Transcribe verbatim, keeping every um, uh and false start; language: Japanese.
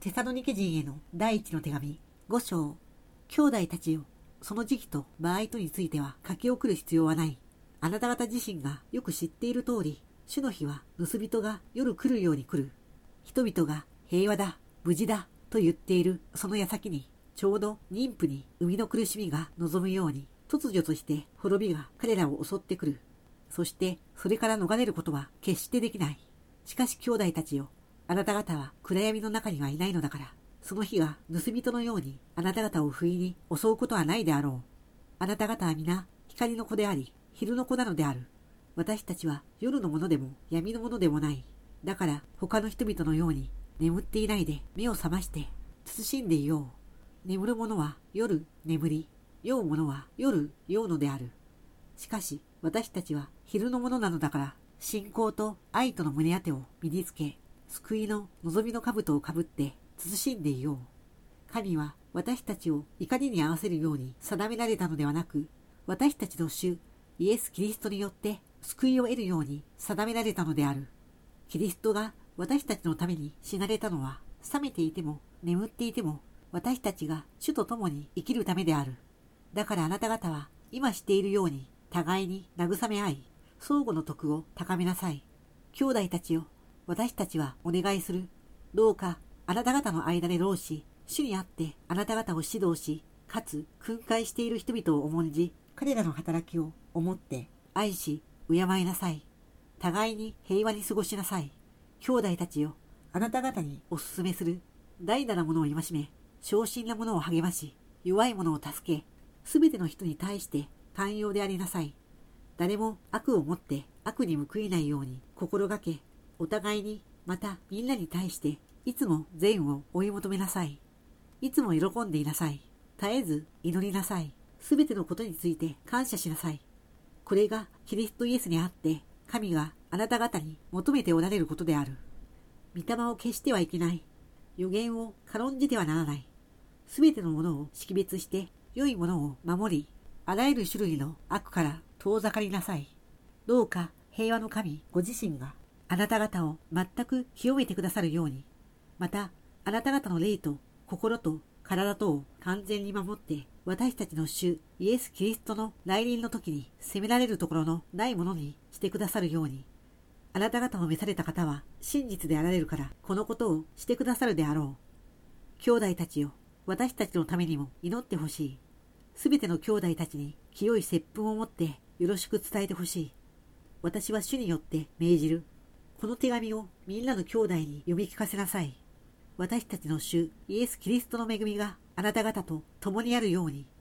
テサロニケ人への第一の手紙ご章。兄弟たちよ、その時期と場合とについては書き送る必要はない。あなた方自身がよく知っている通り、主の日は盗人が夜来るように来る。人々が平和だ、無事だと言っているその矢先に、ちょうど妊婦に生みの苦しみが望むように、突如として滅びが彼らを襲ってくる。そしてそれから逃れることは決してできない。しかし兄弟たちよ、あなた方は暗闇の中にはいないのだから、その日が盗人のようにあなた方を不意に襲うことはないであろう。あなた方は皆光の子であり、昼の子なのである。私たちは夜のものでも闇のものでもない。だから他の人々のように眠っていないで目を覚まして慎んでいよう。眠る者は夜眠り、酔う者は夜酔うのである。しかし私たちは昼のものなのだから、信仰と愛との胸当てを身につけ、救いの望みの兜をかぶって慎んでいよう。神は私たちを怒りに合わせるように定められたのではなく、私たちの主イエス・キリストによって救いを得るように定められたのである。キリストが私たちのために死なれたのは、覚めていても眠っていても私たちが主と共に生きるためである。だからあなた方は今しているように互いに慰め合い、相互の徳を高めなさい。兄弟たちよ、私たちはお願いする。どうかあなた方の間で労し、主にあってあなた方を指導し、かつ訓戒している人々を重んじ、彼らの働きを思って愛し敬いなさい。互いに平和に過ごしなさい。兄弟たちよ、あなた方にお勧めする。大な者を戒め、小心な者を励まし、弱い者を助け、すべての人に対して寛容でありなさい。誰も悪をもって悪に報いないように心がけ、お互いにまたみんなに対していつも善を追い求めなさい。いつも喜んでいなさい。絶えず祈りなさい。すべてのことについて感謝しなさい。これがキリストイエスにあって神があなた方に求めておられることである。御霊を消してはいけない。預言を軽んじてはならない。すべてのものを識別して良いものを守り、あらゆる種類の悪から遠ざかりなさい。どうか平和の神ご自身があなた方を全く清めてくださるように、またあなた方の霊と心と体とを完全に守って、私たちの主イエス・キリストの来臨の時に責められるところのないものにしてくださるように。あなた方を召された方は真実であられるから、このことをしてくださるであろう。兄弟たちよ、私たちのためにも祈ってほしい。すべての兄弟たちに清い接吻を持ってよろしく伝えてほしい。私は主によって命じる。この手紙をみんなの兄弟に読み聞かせなさい。私たちの主イエス・キリストの恵みがあなた方と共にあるように。